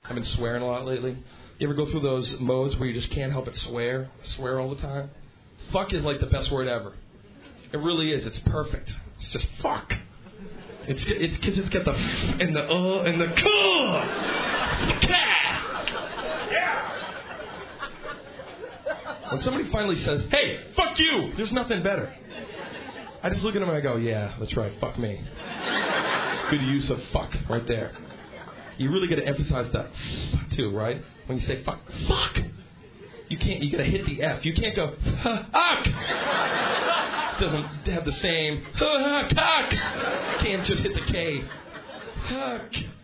I've been swearing a lot lately. You ever go through those modes where you just can't help but swear all the time? Fuck is like the best word ever. It really is. It's perfect. It's just fuck. It's because it's got the f and the and the k. Yeah. When somebody finally says, "Hey, fuck you," there's nothing better. I just look at them and I go, "Yeah, that's right. Fuck me." Good use of fuck right there. You really got to emphasize that too, right? When you say fuck, fuck. You can't. You got to hit the F. You can't go fuck. It doesn't have the same cock. You can't just hit the K. Fuck.